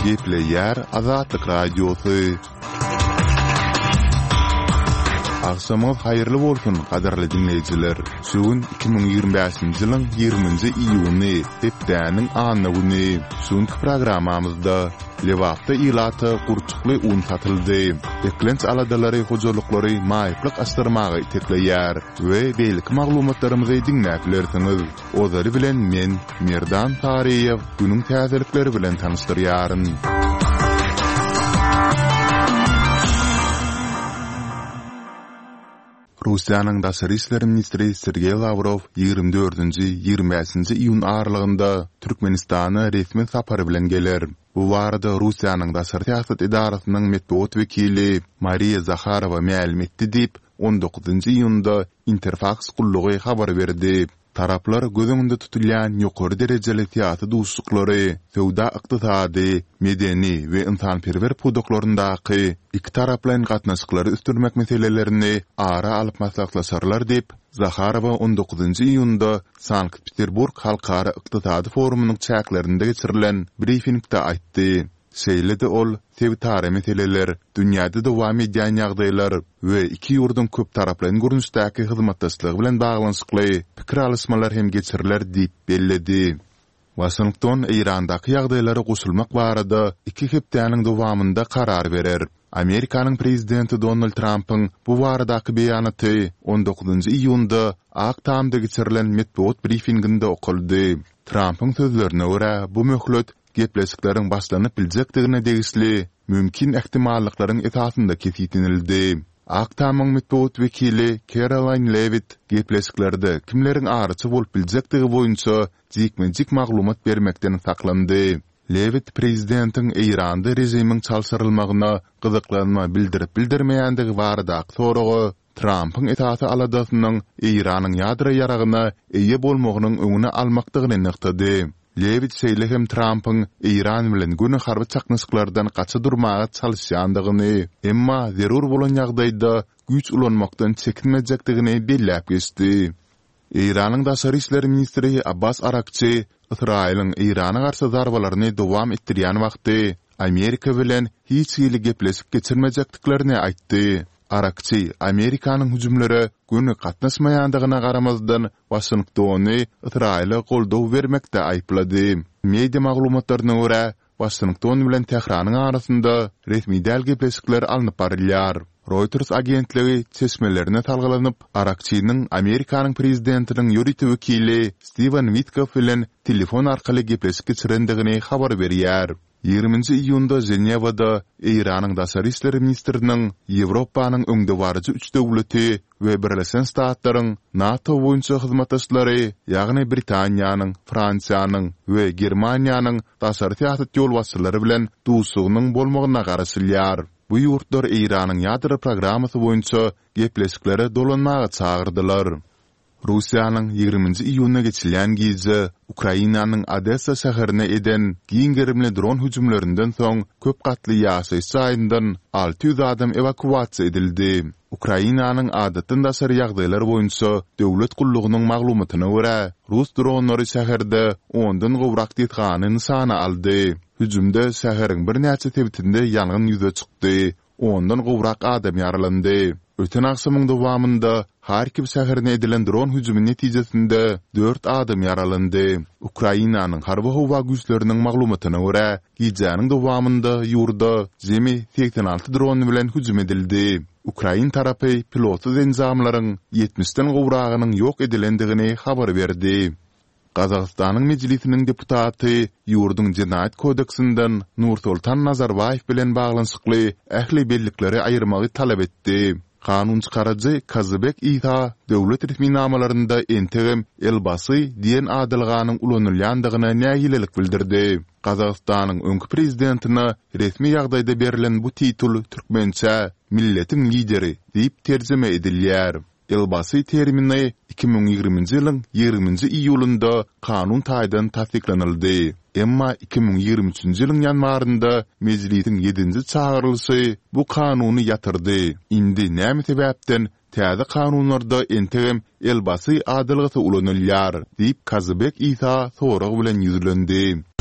Gepleyer Azatlyk Radiosu. Akşamınız hayırlı bolsun kadarly dinleyijiler. Şugun 2025-nji ýylyň 20-nji iýuny, hepdäniň anny güni. Şugunky programmamyzda Lewapda ýylaty gurçukly un satyldy. Eklenç aladalary hojalyklary maýyplyk aşdyrmagy tekleýär we beýlik maglumatlarymyzy dinläp bilersiňiz. Ozary bilen men Merdan Tariýew günüň täzelikleri bilen tanystyryaryn. Russiýanyň Daşary işleri ministri Sergey Lavrov 24-nji 25-nji iýun aralygynda Türkmenistana resmi sapary bilen geler. Bu barada Russiýanyň Daşary siýasat idarasynyň medeniýet wekili Mariya Zakharova ma'lum etdi diýip 19-njy iýunda Interfax gullugy habar berdi. Taraplar gözüňde tutulýan ýokary derejeli siýasat duşuklary, sowda ykdysady, medeni we insanperwer pudoklaryndaqy iki taraplan gatnaşyklary üstürmek meselelerini ara alyp maslahatlaşarlar diýip Zakharova 19-njy iýunda Sankt-Peterburg Halkara Ykdysady forumynyň çäklerinde geçirilen briefingde aýtdy. Şeýlede ol tewtary meseleler, dünýäde dowam edýän ýagdaýlar we iki ýurdun köp taraplan görnüşdäki hyzmatdaşlygy bilen baglanyşykly pikir alysmalar hem geçiriler diýip belledi. Washington Eýrandaky ýagdaýlara goşulmak barada iki hepdäniň dowamynda karar berer. Amerikanyň prezidenti Donald Trump'yň bu baradaky beýanaty 19-njy iýunda Ak Tamda geçirilen medeniýet briefinginde okuldy. Trump'yň sözlerine görä bu möhlet gepleşikleriň başlanyp biljekdigine degisli mümkin ähtimallyklaryň esasynda kesitinildi. Ak Tamyň medeniýet wekili Caroline Levitt gepleşiklerde kimleriň arçy bolup biljekdigi boýunça jikmenjik maglumat bermekden saklandy. Levitt prezidentiň Eýranda rejimiň çalşyrylmagyna gyzyklanma bildirip bildirmeýändigi baradaky soragy Trump'yň etasy aladasynyň Eýranyň ýadra ýaragyna eýe bolmagynyň öňüne almakdygyny nyktady. Levitt şeýle Trump'yň Eýran bilen güni harby çaknysyklardan gaça durmaga çalyşýandygyny, emma zerur bolan ýagdaýda güç ulanmakdan çekinmejekdigini belläp geçdi. Eýranyň Daşary işleri ministri Abbas Arakçy Israýlyň Eýrana garşy zarbalaryny dowam etdirýän wagty Amerika bilen hiç ýyly gepleşip geçirmejekdiklerini aýtdy. Arakçy Amerikanyň hüjümlere güni gatnaşmaýandygyna garamazdan Washingtony Israýla goldaw bermekde aýplady. Media maglumatlaryna görä Washington bilen Tehranyň arasynda resmi däl gepleşikler alınıp barylýar. Reuters agentligi çeşmelerine talgalanyp Arakçynyň Amerikanyň prezidentiniň ýurity wekili Steven Witkoff bilen telefon arkaly gepleşik geçirendigini habar berýär. 20-nji iýunda Ženewada Eýranyň Daşary işleri ministriniň Ýewropanyň öňde barjy 3 döwleti we Birleşen Ştatlaryň NATO boýunça hyzmatdaşlary, ýagny Britaniýanyň, Fransiýanyň we Germaniýanyň daşary siýasat ýolbaşçylary bilen duşugynyň bolmagyna garaşylýar. Bu ýurtlar Eýranyň ýadra programmasy boýunça gepleşiklere dolanmaga çagyrdylar. Russiýanyň 20-nji iýuna geçilen gije Ukrainanyň Odessa şäherine eden giňgerimli dron hüjümlerinden soň köp gatly ýaşaýyş saýyndan 600 adam evakuasiýa edildi. Ukrainanyň adatyn daşary ýagdaýlar boýunça döwlet gullugynyň maglumatyna görä, Rus dronlary şäherde 10-dan gowrak detgany sany aldy. Hüjümde şäheriň bir näçe tebitinde ýangyn ýüze çykdy. 10-dan gowrak adam ýaralandy. Öten akşamyň dowamynda Harkiv şäherine edilen dron hüjümi netijesinde 4 adam ýaralandy. Ukrainanyň harby howa güýçleriniň maglumatyna görä, gijanyň dowamynda ýurda jemi 86 dron bilen hüjüm edildi. Ukrain tarapy pilotsuz enzamlaryň 70-den gowragynyň ýok edilendigini habar berdi. Gazagystanyň mejlisiniň deputaty ýurdun Jinayet kodeksinden Nursultan Nazarbayew bilen baglanyşykly ähli bellikleri aýyrmagy talap etdi. Kanun çıkarıcı Kazybek İsa döwlet resmi namalarında entegem elbasy diýen adylganyň ulanylýandygyna näýilelik bildirdi. Gazagystanyň öňkü prezidentina resmi ýagdaýda berilen bu titul türkmençe milletin lideri diýip terjime edilýär. Elbasy termini 2020-nji ýylyň 20-nji iýulynda kanun taýdan tasdiklanyldy. Emma 2023-nji ýylyň ýanwarynda mejlisiň 7-nji çağırylşy bu kanuny ýatyrdy. Indi näme sebäpden täze kanunlarda entegem elbasy adylgyny ulanylýar diýip Kazybek İsa sorag bilen ýüzlendi.